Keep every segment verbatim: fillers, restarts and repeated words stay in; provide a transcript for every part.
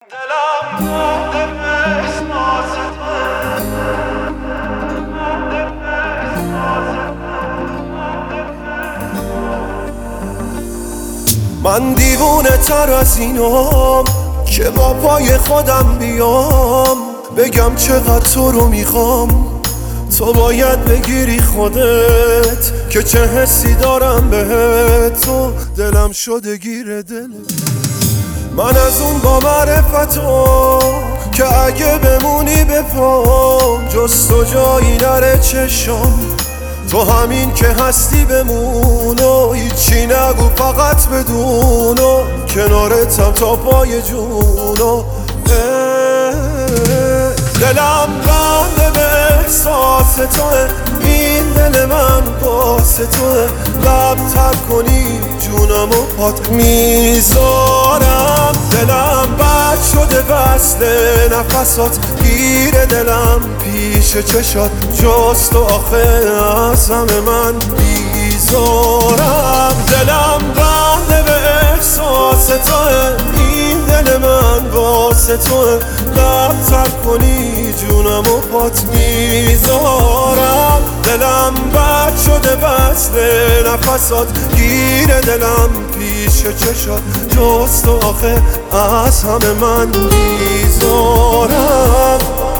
من دیوونه تر از اینام که با پای خودم بیام بگم چقدر تو رو میخوام. تو باید بگیری خودت که چه حسی دارم بهت. تو دلم شده گیر دلت. من از اون با معرفتو که اگه بمونی به پام جز تو جایی نره چشام. تو همین که هستی بمون و هیچی نگو فقط بدون و کنارتم تا پای جون و دلم بنده به احساس توه. این دل من واسه توه. لب‌تر کنی جونم و پات میذارم. دلم بد شده وصل نفسات گیر دلم پیش چشات جز تو آخه از همه من بیزارم. دلم بنده به احساس توه. این دل من واسه توه. لب‌تر کنی جونم و پات میذارم. دلم بد شده وصل نفسات گیر دلم پیش چشات جز تو آخه از همه من بیزارم.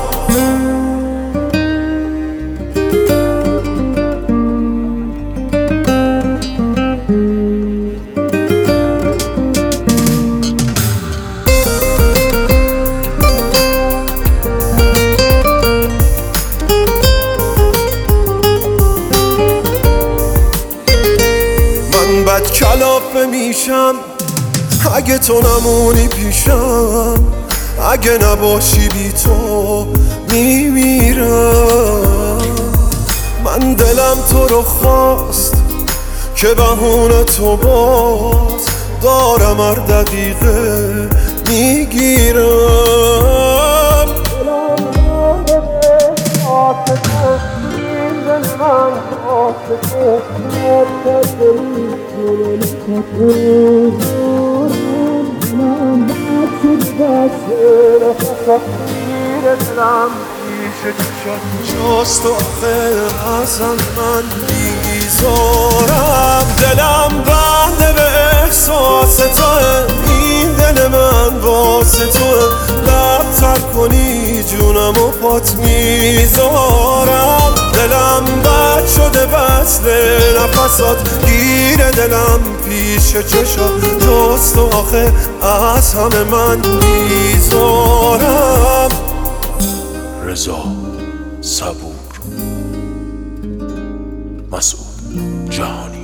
بد کلافه میشم اگه تو نمونی پیشم. اگه نباشی بی تو میمیرم. من دلم تو رو خواست که بهونه تو باز دارم هر دقیقه میگیرم. جز تو آخه از من بیزارم. دلم بنده به احساس توه. این دل من واسه توه. لب‌تر کنی جونم و پات میذارم. دلم بد شده وصل نفسات گیر دلم پیش چشات جز تو آخه از همه من بیزارم. رضا صبور، مسعود جهانی.